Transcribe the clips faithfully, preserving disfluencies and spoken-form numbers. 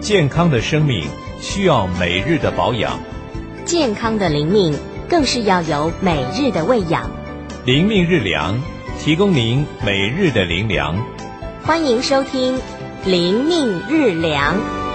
健康的生命需要每日的保养， 健康的灵命更是要有每日的喂养。 灵命日粮，提供您每日的灵粮。 欢迎收听灵命日粮。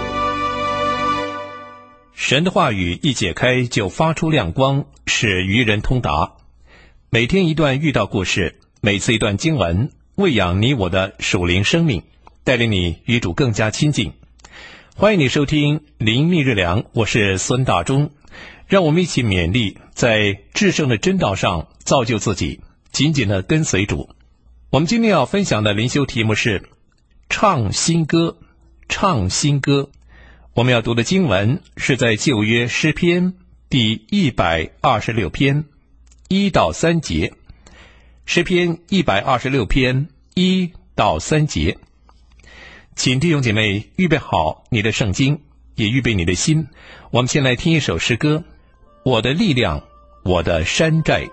神的话语一解开就发出亮光，使愚人通达。每天一段遇到故事，每次一段经文，喂养你我的属灵生命，带领你与主更加亲近。欢迎你收听灵命日粮，我是孙大中。让我们一起勉励，在至圣的真道上造就自己，紧紧地跟随主。我们今天要分享的灵修题目是唱新歌，唱新歌。我们要读的经文是在旧约诗篇第一百二十六篇一到三节。诗篇一百二十六篇一到三节。请弟兄姐妹预备好你的圣经，也预备你的心。我们先来听一首诗歌，我的力量，我的山寨。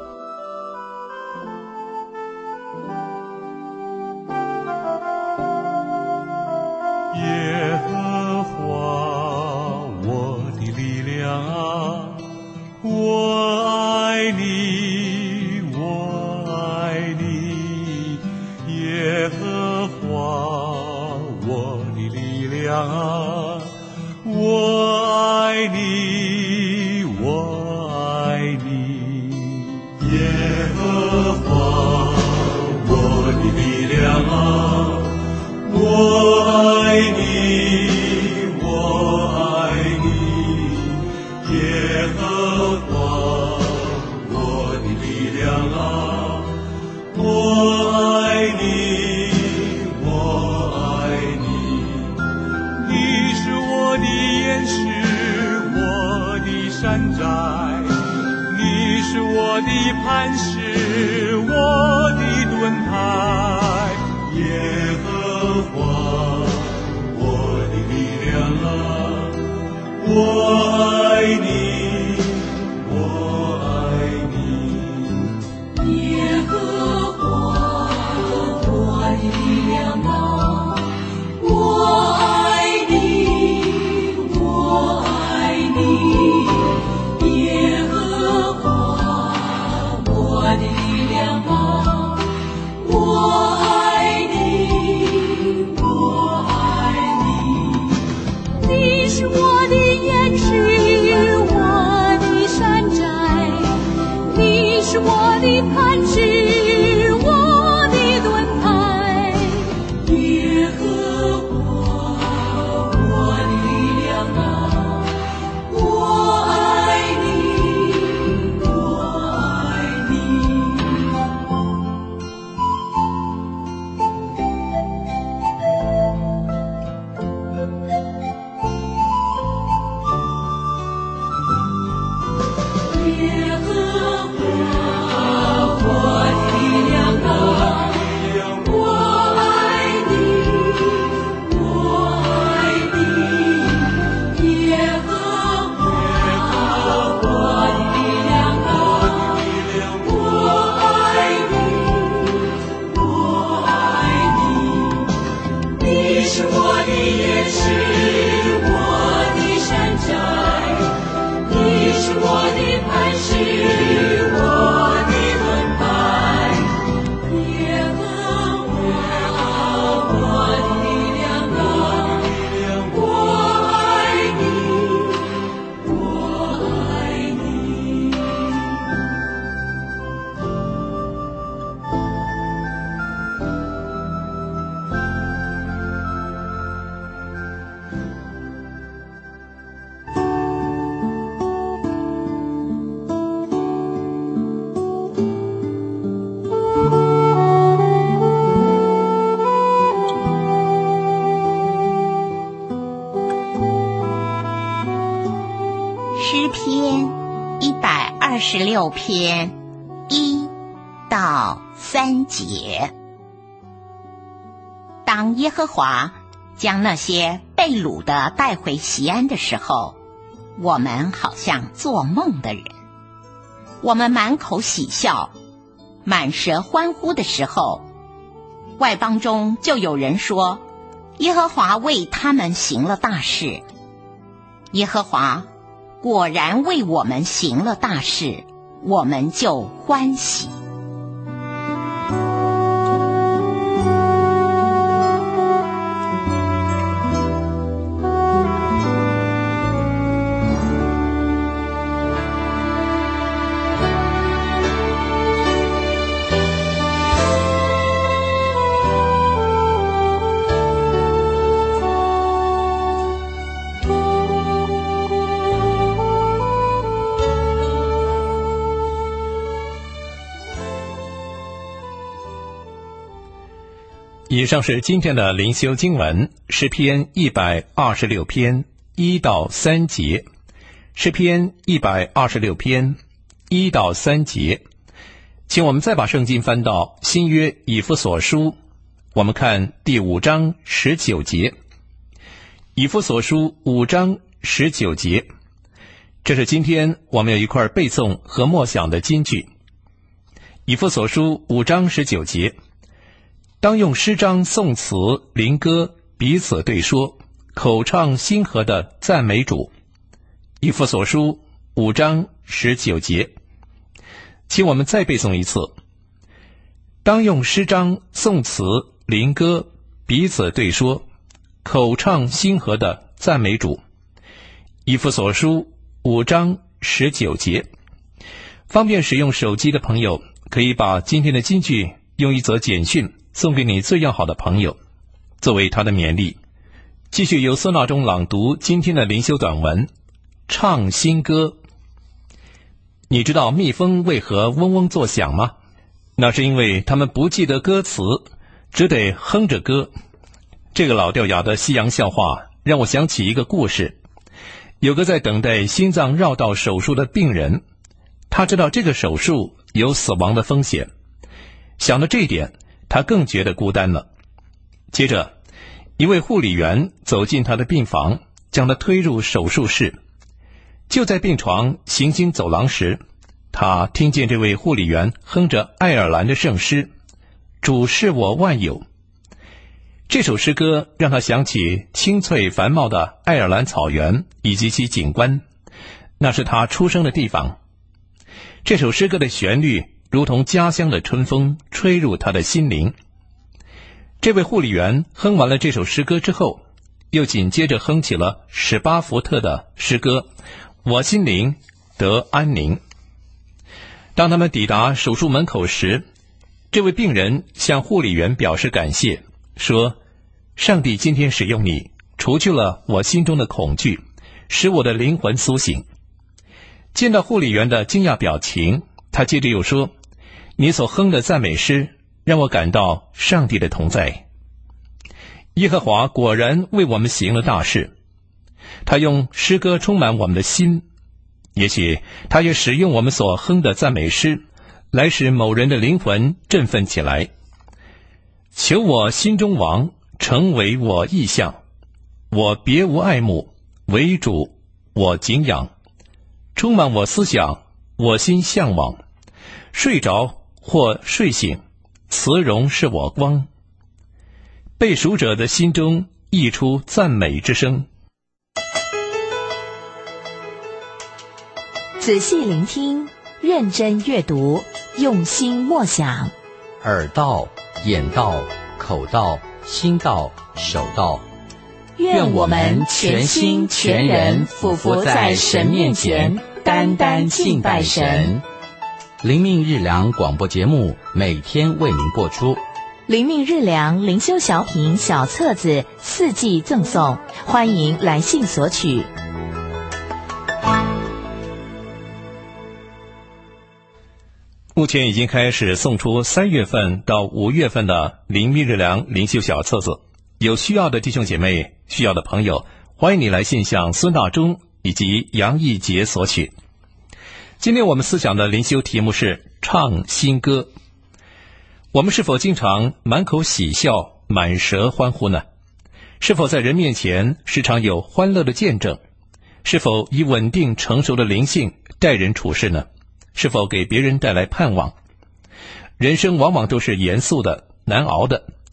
耶和华我的力量啊，我爱你，我爱你。耶和华我的力量啊，我爱你，我爱你。耶和华我的力量啊，我爱你，我爱你。耶和华我的力量啊，我爱你，我爱你。你是我的岩石，我的山寨，你是我的磐石，我的盾牌。耶和华我的力量啊，我爱你，我爱你。耶和华我的力量啊，我爱你，我爱你。耶和华我的力量啊，我爱你，我爱你。你是我的岩石，我的山寨，你是我的磐石，我的盾牌。耶和华我的力量啊，我爱你，我爱你。耶和华我的力量啊，我爱你，我爱你。耶和华我的力量啊，我爱你，我爱你。你是我的岩石，我的山寨，你是我的磐石，我的盾牌。耶和华我的力量啊，我爱你，我爱你。 诗篇一百二十六篇一到三节。当耶和华将那些被掳的带回锡安的时候，我们好像做梦的人。我们满口喜笑，满舌欢呼的时候，外邦中就有人说， 耶和华为他们行了大事。耶和华果然为我们行了大事，我们就欢喜。 以上是今天的灵修经文，诗篇一百二十六篇一到三节。诗篇一百二十六篇一到三节，请我们再把圣经翻到新约以弗所书，我们看第五章十九节。以弗所书五章十九节，这是今天我们有一块背诵和默想的金句。以弗所书五章十九节，当用诗章、颂词、灵歌彼此对说，口唱心和的赞美主。以弗所书五章十九节，请我们再背诵一次。当用诗章、颂词、灵歌彼此对说，口唱心和的赞美主。以弗所书五章十九节。方便使用手机的朋友，可以把今天的金句用一则简讯送给你最要好的朋友，作为他的勉励。继续由孙大中朗读今天的灵修短文，唱新歌。你知道蜜蜂为何嗡嗡作响吗？那是因为他们不记得歌词，只得哼着歌。这个老掉牙的西洋笑话让我想起一个故事。有个在等待心脏绕道手术的病人，他知道这个手术有死亡的风险。想到这一点，他更觉得孤单了。接着，一位护理员走进他的病房，将他推入手术室。就在病床行经走廊时，他听见这位护理员哼着爱尔兰的圣诗，主是我万有。这首诗歌让他想起青翠繁茂的爱尔兰草原以及其景观，那是他出生的地方。这首诗歌的旋律如同家乡的春风，吹入他的心灵。这位护理员哼完了这首诗歌之后，又紧接着哼起了史巴福特的诗歌，我心灵得安宁。当他们抵达手术门口时，这位病人向护理员表示感谢，说，上帝今天使用你，除去了我心中的恐惧，使我的灵魂苏醒。见到护理员的惊讶表情，他接着又说，你所哼的赞美诗让我感到上帝的同在。耶和华果然为我们行了大事，他用诗歌充满我们的心，也许他也使用我们所哼的赞美诗来使某人的灵魂振奋起来。求我心中王成为我意象，我别无爱慕，唯主我敬仰，充满我思想，我心向往，睡着或睡醒，慈容是我光。被赎者的心中溢出赞美之声。 仔细聆听，认真阅读，用心默想。 耳道、眼道、口道、心道、手道， 愿我们全心全人俯伏在神面前，单单敬拜神。 灵命日粮广播节目每天为您播出。 灵命日粮灵修小品小册子四季赠送，欢迎来信索取。 目前已经开始送出三月份到五月份的灵命日粮灵修小册子，有需要的弟兄姐妹、需要的朋友，欢迎你来信向孙大中以及杨义杰索取。今天我们思想的灵修题目是唱新歌。我们是否经常满口喜笑，满舌欢呼呢？是否在人面前时常有欢乐的见证？是否以稳定成熟的灵性待人处事呢？是否给别人带来盼望？人生往往都是严肃的、难熬的，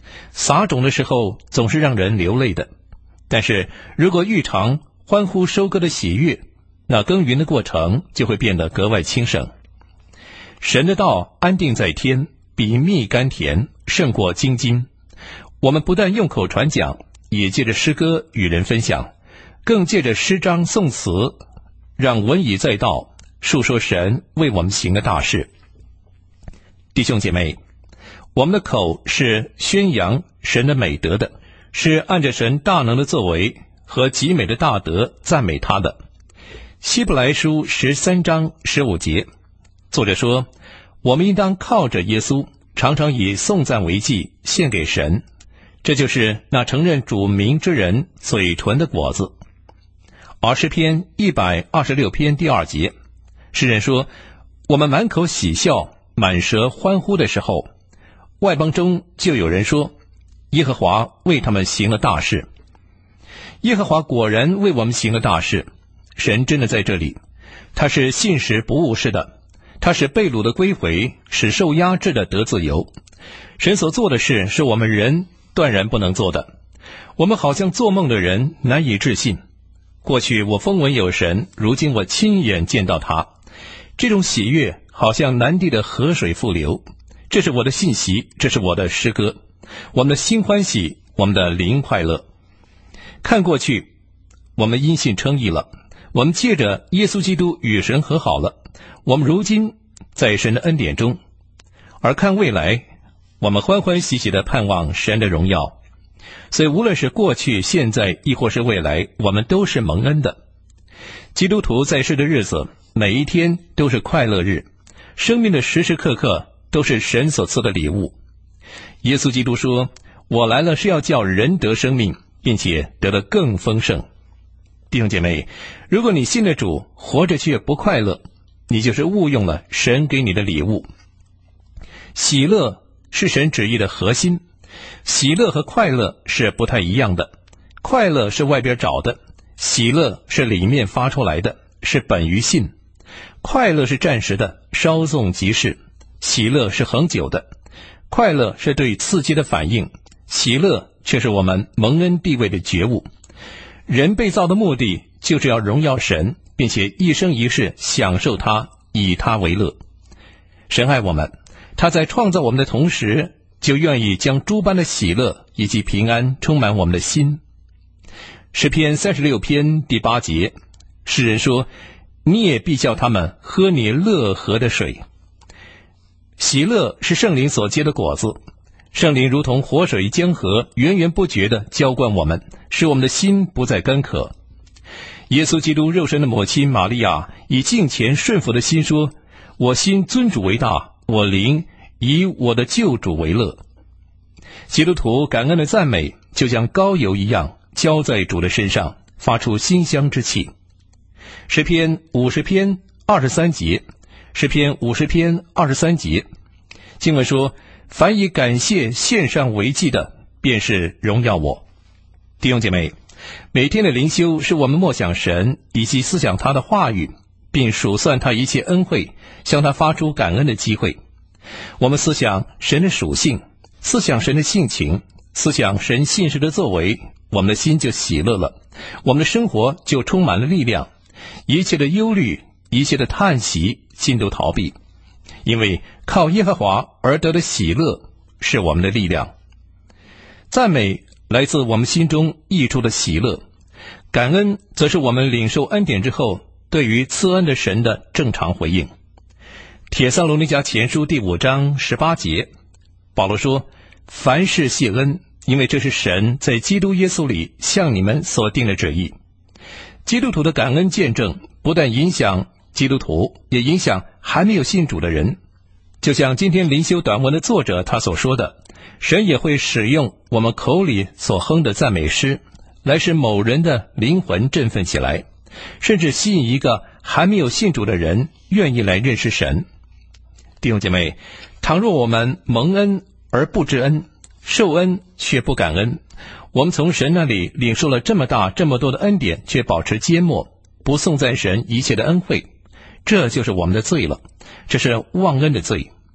撒种的时候总是让人流泪的，但是如果遇尝欢呼收割的喜悦，那耕耘的过程就会变得格外轻省。神的道安定在天，比蜜甘甜，胜过精金。我们不但用口传讲，也借着诗歌与人分享，更借着诗章颂词，让文以载道，述说神为我们行的大事。弟兄姐妹，我们的口是宣扬神的美德的，是按着神大能的作为和极美的大德赞美他的。希伯来书十三章十五节，作者说，我们应当靠着耶稣，常常以颂赞为祭献给神，这就是那承认主名之人嘴唇的果子。而诗篇一百二十六篇第二节，诗人说，我们满口喜笑，满舌欢呼的时候，外邦中就有人说，耶和华为他们行了大事。耶和华果然为我们行了大事，神真的在这里，他是信实不误事的，他使被掳的归回，使受压制的得自由。神所做的事是我们人断然不能做的，我们好像做梦的人难以置信。过去我风闻有神，如今我亲眼见到他，这种喜悦好像南地的河水复流。这是我的信息，这是我的诗歌，我们的心欢喜，我们的灵快乐。看过去，我们因信称义了，我们借着耶稣基督与神和好了，我们如今在神的恩典中。而看未来，我们欢欢喜喜地盼望神的荣耀。所以无论是过去、现在亦或是未来，我们都是蒙恩的。基督徒在世的日子，每一天都是快乐日，生命的时时刻刻都是神所赐的礼物。耶稣基督说，我来了是要叫人得生命，并且得得更丰盛。弟兄姐妹，如果你信了主，活着却不快乐，你就是误用了神给你的礼物。喜乐是神旨意的核心，喜乐和快乐是不太一样的。快乐是外边找的，喜乐是里面发出来的，是本于信。快乐是暂时的，稍纵即逝；喜乐是恒久的。快乐是对刺激的反应，喜乐却是我们蒙恩地位的觉悟。人被造的目的就是要荣耀神，并且一生一世享受他，以他为乐。神爱我们，他在创造我们的同时，就愿意将诸般的喜乐以及平安充满我们的心。诗篇三十六篇第八节，诗人说，你也必叫他们喝你乐河的水。喜乐是圣灵所结的果子，圣灵如同活水江河，源源不绝地浇灌我们，使我们的心不再干渴。耶稣基督肉身的母亲玛利亚以敬虔顺服的心说，我心尊主为大，我灵以我的救主为乐。基督徒感恩的赞美就像膏油一样浇在主的身上，发出馨香之气。诗篇五十篇二十三节，诗篇五十篇二十三节，经文说，凡以感谢献上为祭的，便是荣耀我。弟兄姐妹，每天的灵修是我们默想神以及思想他的话语，并数算他一切恩惠，向他发出感恩的机会。我们思想神的属性，思想神的性情，思想神信实的作为，我们的心就喜乐了，我们的生活就充满了力量，一切的忧虑，一切的叹息，心都逃避，因为靠耶和华而得的喜乐是我们的力量。赞美来自我们心中溢出的喜乐，感恩则是我们领受恩典之后对于赐恩的神的正常回应。帖撒罗尼迦前书第五章十八节，保罗说，凡事谢恩，因为这是神在基督耶稣里向你们所定的旨意。基督徒的感恩见证不但影响基督徒，也影响还没有信主的人。就像今天灵修短文的作者他所说的，神也会使用我们口里所哼的赞美诗，来使某人的灵魂振奋起来，甚至吸引一个还没有信主的人愿意来认识神。弟兄姐妹，倘若我们蒙恩而不知恩，受恩却不感恩，我们从神那里领受了这么大这么多的恩典，却保持缄默，不颂赞神一切的恩惠，这就是我们的罪了，这是忘恩的罪。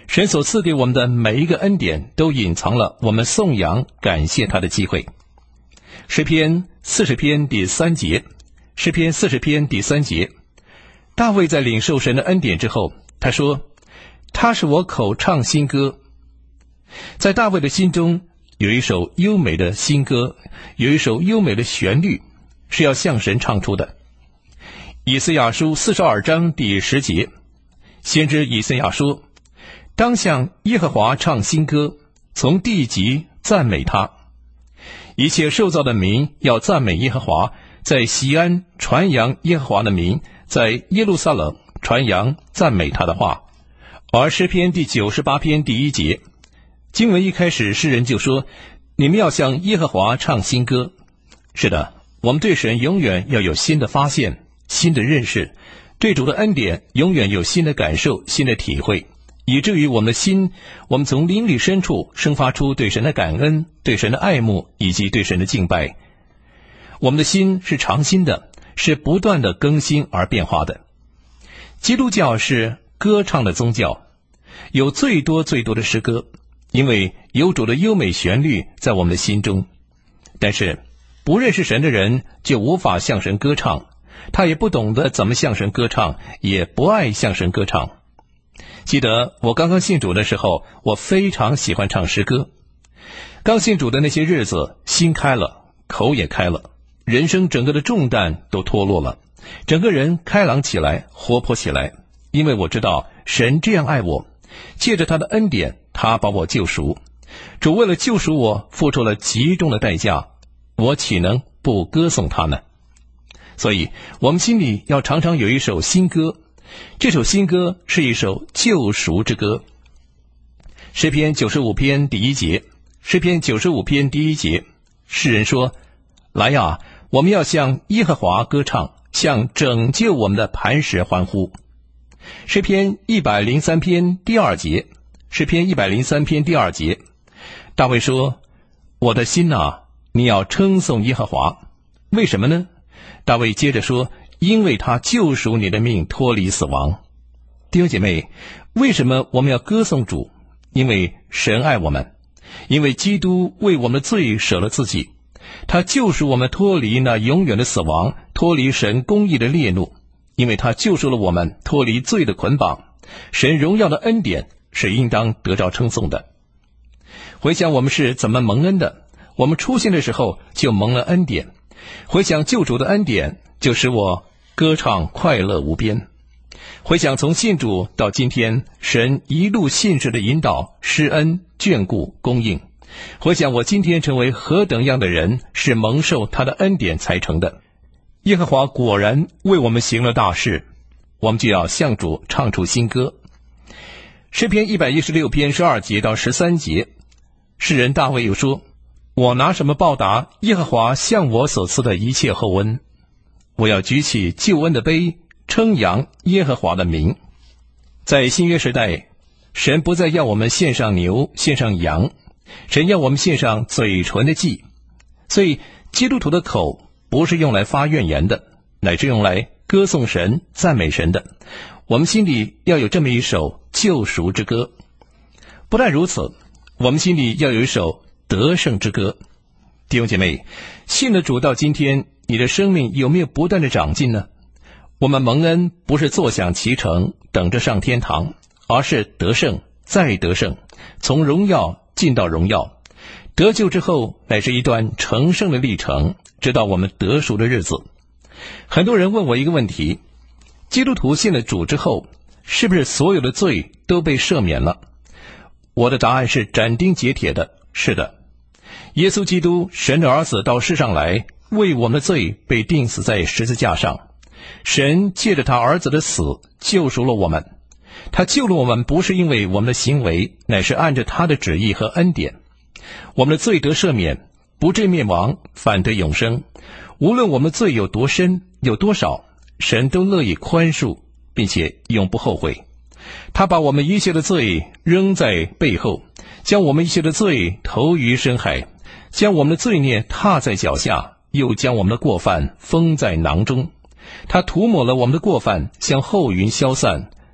神所赐给我们的每一个恩典都隐藏了我们颂扬感谢他的机会。诗篇四十篇第三节，诗篇四十篇第三节，大卫在领受神的恩典之后，他说，他是我口唱新歌。在大卫的心中有一首优美的新歌，有一首优美的旋律，是要向神唱出的。以赛亚书四十二章第十节，先知以赛亚说，当向耶和华唱新歌，从地极赞美他。一切受造的民要赞美耶和华，在锡安传扬耶和华的名，在耶路撒冷传扬赞美他的话。而诗篇第九十八篇第一节，经文一开始，诗人就说，你们要向耶和华唱新歌。是的，我们对神永远要有新的发现，新的认识，对主的恩典永远有新的感受，新的体会，以至于我们的心，我们从灵里深处生发出对神的感恩，对神的爱慕，以及对神的敬拜。我们的心是常新的，是不断的更新而变化的。基督教是歌唱的宗教，有最多最多的诗歌，因为有主的优美旋律在我们的心中。但是不认识神的人就无法向神歌唱，他也不懂得怎么向神歌唱，也不爱向神歌唱。记得我刚刚信主的时候，我非常喜欢唱诗歌。刚信主的那些日子，心开了，口也开了，人生整个的重担都脱落了，整个人开朗起来，活泼起来。因为我知道神这样爱我，借着他的恩典，他把我救赎。主为了救赎我，付出了极重的代价，我岂能不歌颂他呢？所以我们心里要常常有一首新歌，这首新歌是一首救赎之歌。诗篇九十五篇第一节，诗篇九十五篇第一节，诗人说，来呀，我们要向耶和华歌唱，向拯救我们的磐石欢呼。诗篇一百零三篇第二节，诗篇一百零三篇第二节，大卫说，我的心啊，你要称颂耶和华。为什么呢？大卫接着说，因为他救赎你的命，脱离死亡。弟兄姐妹，为什么我们要歌颂主？因为神爱我们，因为基督为我们的罪舍了自己，他救赎我们脱离那永远的死亡，脱离神公义的烈怒，因为他救赎了我们脱离罪的捆绑。神荣耀的恩典是应当得着称颂的。回想我们是怎么蒙恩的，我们出现的时候就蒙了恩典。回想救主的恩典，就使我歌唱快乐无边。回想从信主到今天，神一路信实的引导、施恩、眷顾、供应。回想我今天成为何等样的人，是蒙受他的恩典才成的。耶和华果然为我们行了大事，我们就要向主唱出新歌。诗篇一百一十六篇十二节到十三节，诗人大卫又说，我拿什么报答耶和华向我所赐的一切厚恩？我要举起救恩的杯，称扬耶和华的名。在新约时代，神不再要我们献上牛，献上羊，神要我们献上嘴唇的祭。所以基督徒的口不是用来发怨言的，乃是用来歌颂神、赞美神的。我们心里要有这么一首救赎之歌。不但如此，我们心里要有一首得胜之歌。弟兄姐妹，信了主到今天，你的生命有没有不断的长进呢？我们蒙恩不是坐享其成，等着上天堂，而是得胜再得胜，从荣耀进到荣耀。得救之后，乃是一段成圣的历程，直到我们得赎的日子。很多人问我一个问题，基督徒信了主之后，是不是所有的罪都被赦免了？我的答案是斩钉截铁的，是的。耶稣基督，神的儿子，到世上来，为我们的罪被钉死在十字架上。神借着他儿子的死救赎了我们，他救了我们不是因为我们的行为，乃是按着他的旨意和恩典。我们的罪得赦免，不至灭亡，反得永生。无论我们罪有多深有多少，神都乐意宽恕，并且永不后悔。他把我们一切的罪扔在背后，将我们一切的罪投于深海，将我们的罪孽踏在脚下，又将我们的过犯封在囊中。他涂抹了我们的过犯，像后云消散，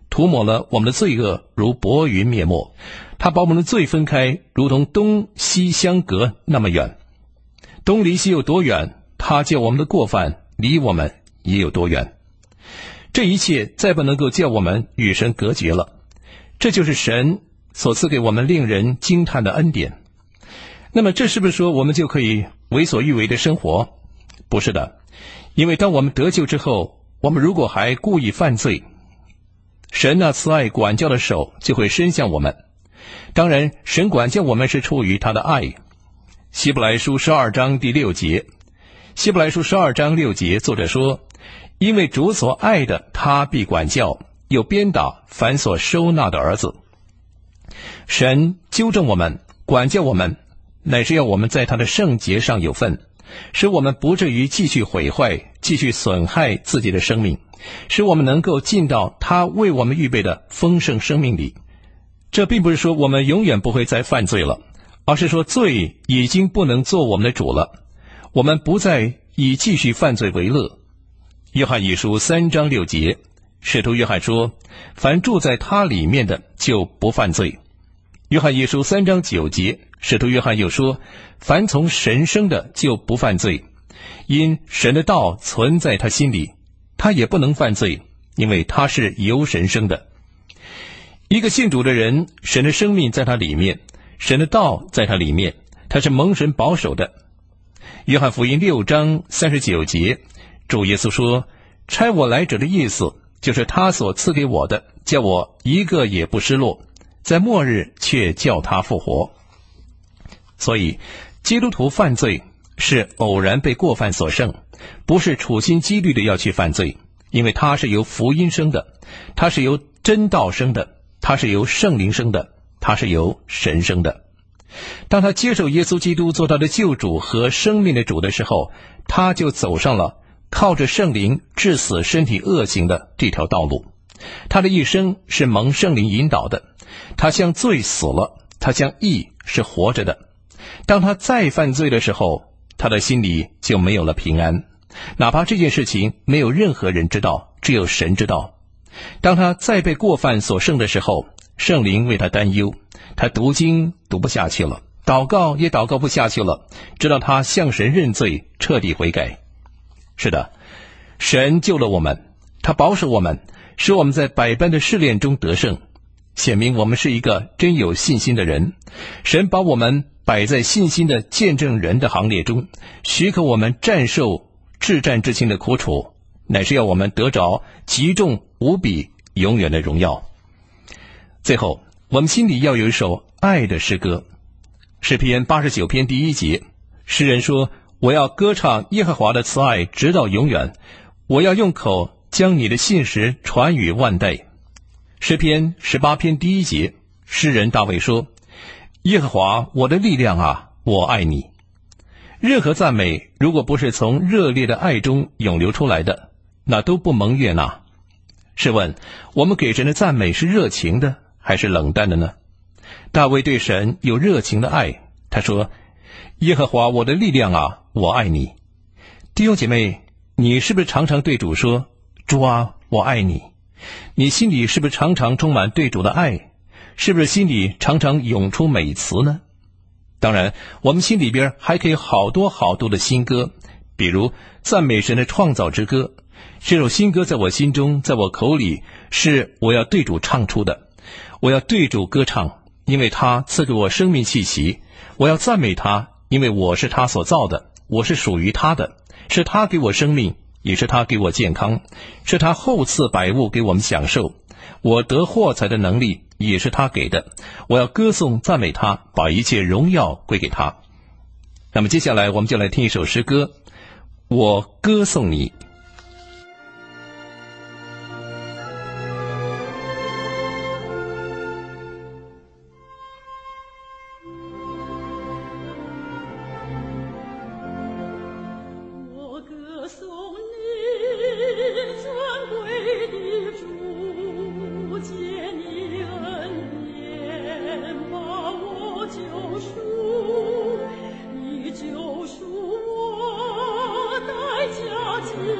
涂抹了我们的罪恶，如薄云灭没。他把我们的罪分开，如同东西相隔那么远。东离西有多远，他叫我们的过犯离我们也有多远。这一切再不能够叫我们与神隔绝了。这就是神所赐给我们令人惊叹的恩典。那么这是不是说我们就可以为所欲为的生活？不是的，因为当我们得救之后，我们如果还故意犯罪，神那慈爱管教的手就会伸向我们。当然，神管教我们是出于他的爱。希伯来书十二章第六节，希伯来书十二章六节，作者说：因为主所爱的，他必管教，又鞭打凡所收纳的儿子。神纠正我们，管教我们，乃是要我们在他的圣洁上有份，使我们不至于继续毁坏，继续损害自己的生命，使我们能够进到他为我们预备的丰盛生命里。这并不是说我们永远不会再犯罪了，而是说罪已经不能做我们的主了，我们不再以继续犯罪为乐。约翰一书三章六节，使徒约翰说：凡住在他里面的就不犯罪。约翰一书三章九节，使徒约翰又说：凡从神生的就不犯罪，因神的道存在他心里，他也不能犯罪，因为他是由神生的。一个信主的人，神的生命在他里面，神的道在他里面，他是蒙神保守的。约翰福音六章三十九节，主耶稣说：差我来者的意思，就是他所赐给我的，叫我一个也不失落，在末日却叫他复活。所以基督徒犯罪是偶然被过犯所胜，不是处心积虑的要去犯罪，因为他是由福音生的，他是由真道生的，他是由圣灵生的，他是由神生的。当他接受耶稣基督做他的救主和生命的主的时候，他就走上了靠着圣灵治死身体恶行的这条道路。他的一生是蒙圣灵引导的，他向罪死了，他向义是活着的。当他再犯罪的时候，他的心里就没有了平安，哪怕这件事情没有任何人知道，只有神知道。当他再被过犯所胜的时候，圣灵为他担忧，他读经读不下去了，祷告也祷告不下去了，直到他向神认罪，彻底悔改。是的，神救了我们，他保守我们，使我们在百般的试炼中得胜，显明我们是一个真有信心的人。神把我们摆在信心的见证人的行列中，许可我们战胜至战至轻的苦楚，乃是要我们得着极重无比永远的荣耀。最后，我们心里要有一首爱的诗歌。诗篇八十九篇第一节，诗人说：我要歌唱耶和华的慈爱直到永远，我要用口将你的信实传与万代。诗篇十八篇第一节，诗人大卫说：耶和华我的力量啊，我爱你。任何赞美如果不是从热烈的爱中涌流出来的，那都不蒙悦纳。试问我们给神的赞美是热情的还是冷淡的呢？大卫对神有热情的爱，他说：耶和华我的力量啊，我爱你。弟兄姐妹，你是不是常常对主说：主啊，我爱你？你心里是不是常常充满对主的爱？是不是心里常常涌出美词呢？当然，我们心里边还可以好多好多的新歌，比如赞美神的创造之歌。这首新歌在我心中，在我口里，是我要对主唱出的。我要对主歌唱，因为他赐给我生命气息。我要赞美他，因为我是他所造的，我是属于他的，是他给我生命，也是他给我健康，是他厚赐百物给我们享受。我得获财的能力也是他给的，我要歌颂赞美他，把一切荣耀归给他。那么接下来我们就来听一首诗歌，我歌颂你。 救赎我，代价。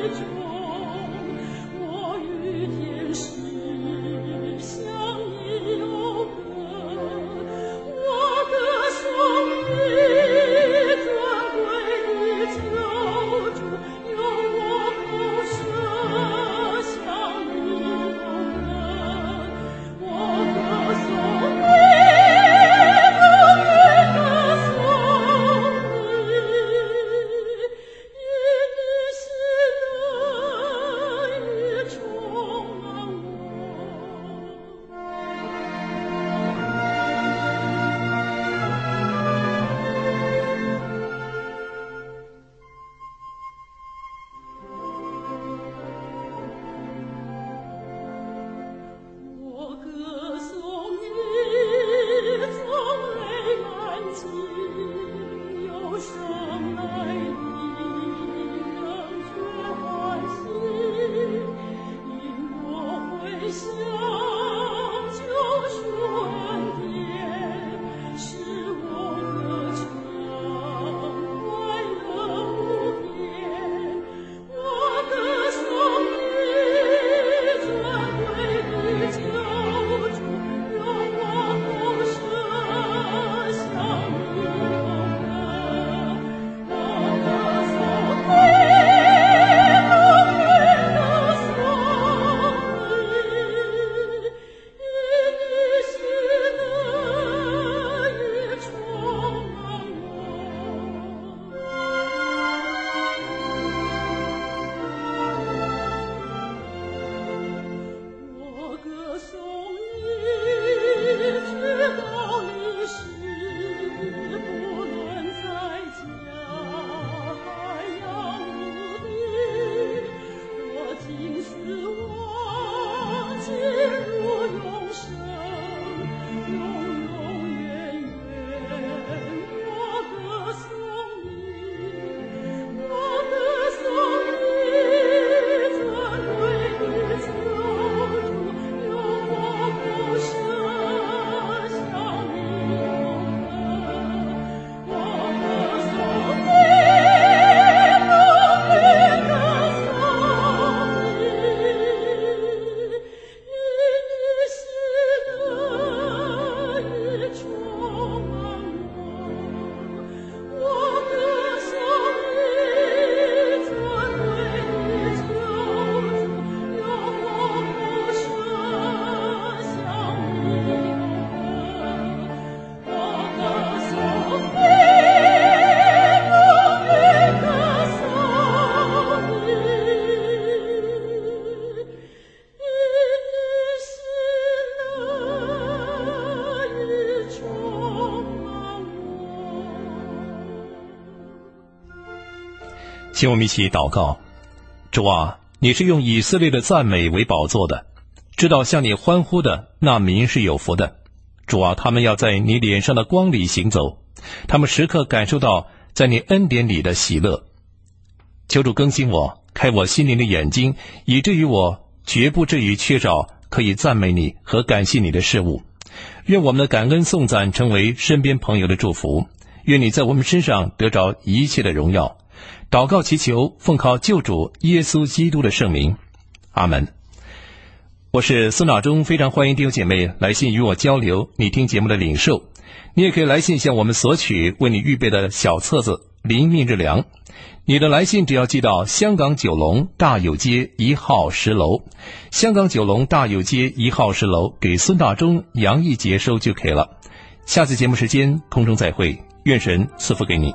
请我们一起祷告。主啊，你是用以色列的赞美为宝座的，知道向你欢呼的那民是有福的。主啊，他们要在你脸上的光里行走，他们时刻感受到在你恩典里的喜乐。求主更新我，开我心灵的眼睛，以至于我绝不至于缺少可以赞美你和感谢你的事物。愿我们的感恩颂赞成为身边朋友的祝福，愿你在我们身上得着一切的荣耀。祷告祈求，奉靠救主耶稣基督的圣名，阿门。我是孙大中，非常欢迎弟兄姐妹来信与我交流你听节目的领受。你也可以来信向我们索取为你预备的小册子灵命日粮。你的来信只要寄到香港九龙大有街一号十楼，香港九龙大有街一号十楼给孙大中、杨义杰收就可以了。下次节目时间空中再会，愿神赐福给你。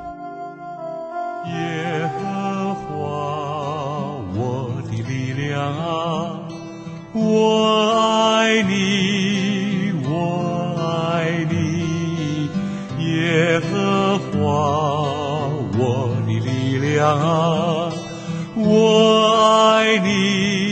耶和华我的力量啊，我爱你，我爱你，耶和华我的力量啊，我爱你。